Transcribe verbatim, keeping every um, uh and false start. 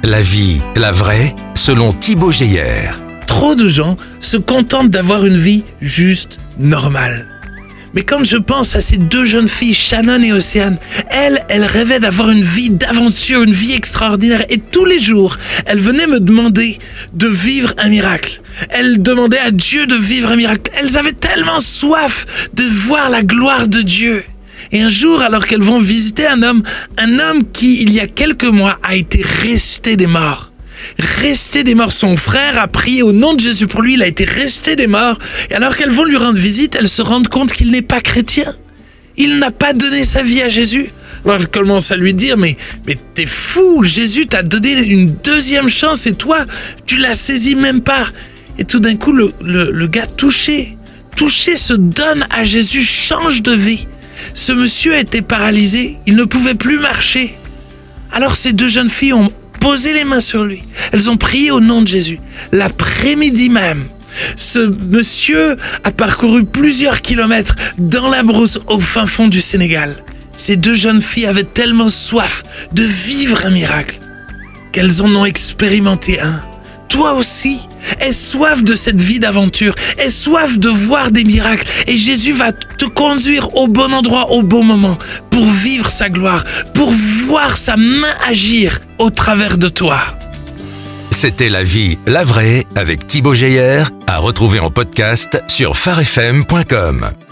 La vie, la vraie, selon Thibaut Geyer. Trop de gens se contentent d'avoir une vie juste normale. Mais quand je pense à ces deux jeunes filles, Shannon et Océane, elles, elles rêvaient d'avoir une vie d'aventure, une vie extraordinaire. Et tous les jours, elles venaient me demander de vivre un miracle. Elles demandaient à Dieu de vivre un miracle. Elles avaient tellement soif de voir la gloire de Dieu. Et un jour, alors qu'elles vont visiter un homme, un homme qui, il y a quelques mois, a été ressuscité des morts. Resté des morts, son frère a prié au nom de Jésus pour lui, il a été resté des morts. Et alors qu'elles vont lui rendre visite, elles se rendent compte qu'il n'est pas chrétien. Il n'a pas donné sa vie à Jésus. Alors elles commencent à lui dire, mais, mais t'es fou, Jésus t'a donné une deuxième chance et toi, tu la saisis même pas. Et tout d'un coup, le, le, le gars touché, touché se donne à Jésus, change de vie. Ce monsieur a été paralysé, il ne pouvait plus marcher. Alors ces deux jeunes filles ont posé les mains sur lui. Elles ont prié au nom de Jésus. L'après-midi même, ce monsieur a parcouru plusieurs kilomètres dans la brousse au fin fond du Sénégal. Ces deux jeunes filles avaient tellement soif de vivre un miracle qu'elles en ont expérimenté un. Toi aussi, aie soif de cette vie d'aventure, aie soif de voir des miracles et Jésus va te conduire au bon endroit, au bon moment pour vivre sa gloire, pour voir sa main agir au travers de toi. C'était La vie, la vraie avec Thibaut Geyer, à retrouver en podcast sur phare f m point com.